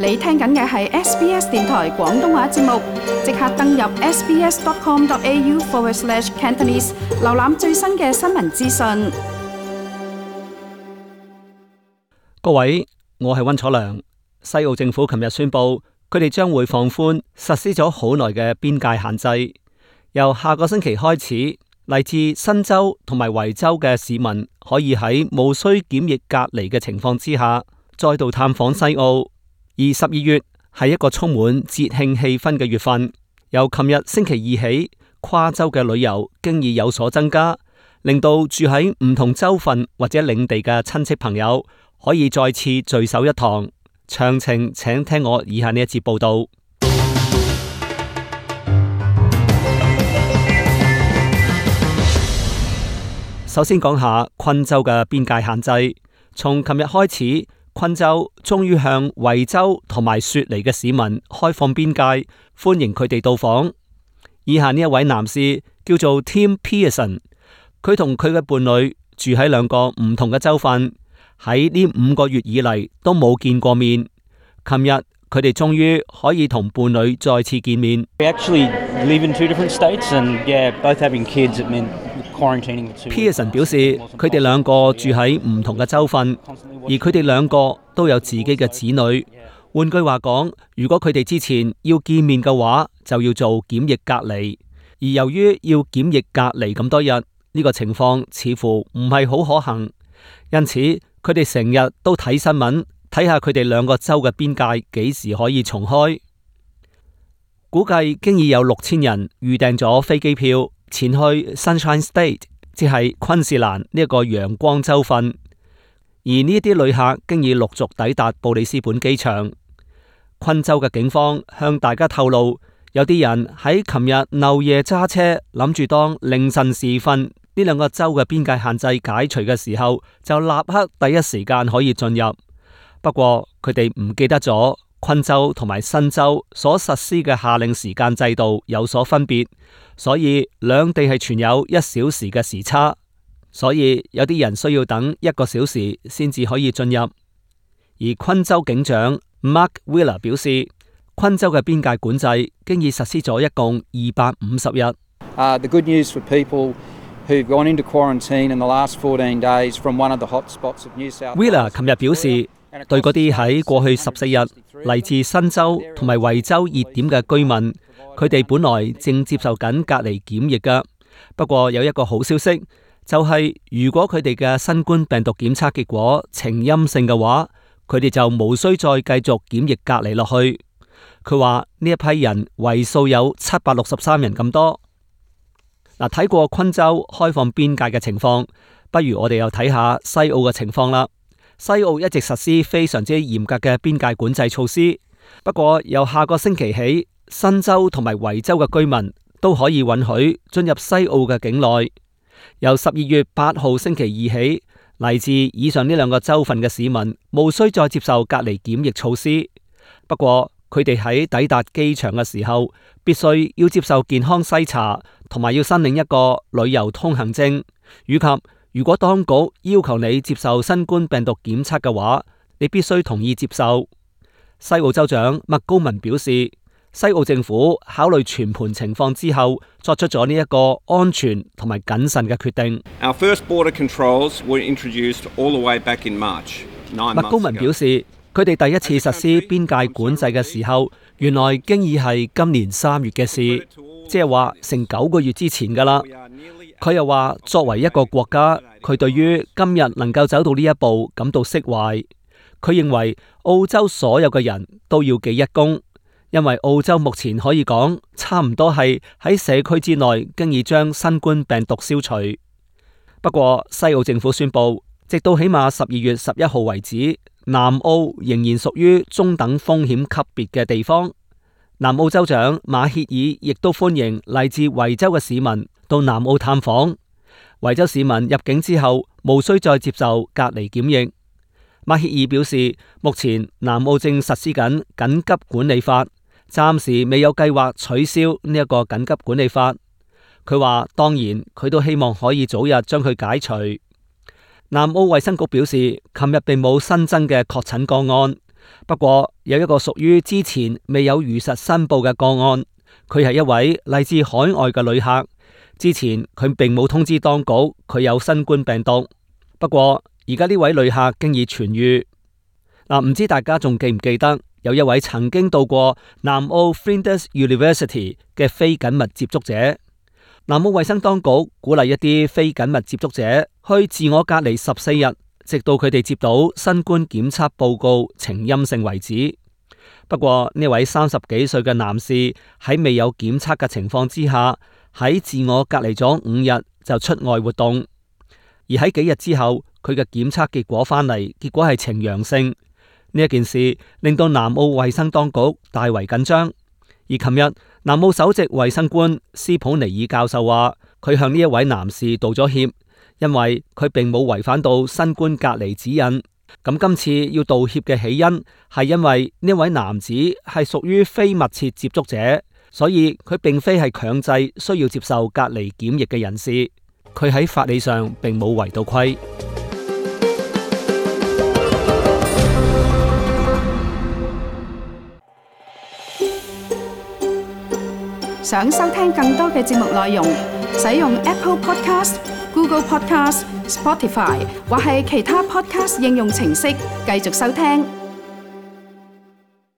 你聽緊嘅係 SBS 電台廣東話節目，即刻登入 sbs.com.au/Cantonese 瀏覽最新嘅新聞資訊。 各位，我係溫楚良。西澳政府琴日宣布，佢哋將會放寬實施咗好耐嘅邊界限制，由下個星期開始，嚟自新州同埋維州嘅市民可以喺無需檢疫隔離嘅情況之下，再度探訪西澳。而12月係一個充滿節慶氣氛嘅月份，由琴日星期二起，跨州嘅旅遊經已有所增加，令到住喺唔同州份或者領地嘅親戚朋友可以再次聚首一堂。詳情請聽我以下呢一節報道。首先講下昆州嘅邊界限制，從琴日開始，昆州終於向維州同埋雪梨嘅市民開放邊界，歡迎佢哋到訪。以下呢一位男士叫做 Tim Pearson， 佢同佢嘅伴侶住喺兩個唔同嘅州份，喺呢5個月以嚟都冇見過面。琴日佢哋終於可以同伴侶再次見面。 We actually live in 2 different states and both having kids it meant quarantining for 2 weeks. Pearson 表示，佢哋兩個住喺唔同嘅州份，而佢哋兩個都有自己嘅子女。換句話講，如果佢哋之前要見面嘅話，就要做檢疫隔離。而由於要檢疫隔離咁多日，呢個情況似乎唔係好可行，因此佢哋成日都睇新聞，睇下佢哋兩個州嘅邊界幾時可以重開。估計經已有6000人預訂咗飛機票前去 Sunshine State， 即係昆士蘭呢一個陽光州份。而呢啲旅客經已陸續抵達布里斯本機場。昆州嘅警方向大家透露，有啲人喺琴日漏夜揸車，諗住當凌晨時分呢兩個州嘅邊界限制解除嘅時候，就立刻第一時間可以進入。不過佢哋唔記得咗昆州同埋新州所實施嘅夏令時間制度有所分別，所以兩地係存有1小時嘅時差，所以有啲人需要等1個小時先至可以進入。而昆州警長 Mark Wheeler 表示，昆州嘅邊界管制經已實施咗一共250日。 The good news for people who've gone into quarantine in the last 14 days from one of the hotspots of New South Wheeler 琴日表示，對嗰啲喺過去14日嚟自新州同埋維州熱點嘅居民，佢哋本來正接受緊隔離檢疫㗎。不過有一個好消息，就係如果佢哋嘅新冠病毒檢測結果呈陰性嘅話，佢哋就無需再繼續檢疫隔離落去。佢話呢一批人為數有763人咁多。嗱，睇過昆州開放邊界嘅情況，不如我哋又睇下西澳嘅情況啦。西澳一直實施非常之嚴格嘅邊界管制措施，不過由下個星期起，新州同埋維州嘅居民都可以允許進入西澳嘅境內。由12月8號星期二起，嚟自以上呢兩個州份嘅市民無需再接受隔離檢疫措施。不過佢哋喺抵達機場嘅時候，必須要接受健康篩查，同埋要申領一個旅遊通行證，以及如果當局要求你接受新冠病毒檢測嘅話，你必須同意接受。西澳州長麥高文表示，西澳政府考慮全盤情況之後，作出咗呢一個安全同埋謹慎嘅決定。 Our first border controls were introduced all the way back in March. 麥高文表示，佢哋第一次實施邊界管制嘅時候，原來經已係今年3月嘅事，即係話成9個月之前㗎喇。佢又話，作為一個國家，佢對於今日能夠走到呢一步感到釋懷。佢認為澳洲所有嘅人都要記一功，因為澳洲目前可以講差唔多係喺社區之內經已將新冠病毒消除。不過西澳政府宣布，直到起碼12月11號為止，南澳仍然屬於中等風險級別嘅地方。南澳州長馬歇爾亦都歡迎嚟自維州嘅市民到南澳探訪。維州市民入境之後無需再接受隔離檢疫。馬歇爾表示，目前南澳正實施緊緊急管理法，暫時未有計劃取消呢一個緊急管理法。佢話當然佢都希望可以早日將佢解除。南澳衛生局表示，琴日並冇新增嘅確診個案， 不過有一個屬於之前未有如實申報嘅個案，佢係一位嚟自海外嘅旅客。之前佢並冇通知當局佢有新冠病毒，不過而家呢位旅客經已痊癒。唔知大家仲記唔記得有一位曾經到過南澳 Flinders University 嘅非緊密接觸者？南澳衛生當局鼓勵一啲非緊密接觸者去自我隔離14日，直到佢哋接到新冠檢測報告呈陰性為止。不過呢位30幾歲嘅男士喺未有檢測嘅情況之下，喺自我隔離咗5日就出外活動，而喺幾日之後，佢嘅檢測結果返嚟，結果係呈陽性。呢一件事令到南澳衛生當局大為緊張。而琴日，南澳首席衛生官斯普尼爾教授話，佢向呢一位男士道咗歉，因為佢並冇違反到新冠隔離指引。咁今次要道歉嘅起因係因為呢位男子係屬於非密切接觸者，所以佢並非係強制需要接受隔離檢疫嘅人士。佢喺法理上並冇違到規。 想收聽更多嘅節目內容，使用 Apple Podcast、Google Podcast、Spotify 或係其他 Podcast 應用程式繼續收聽。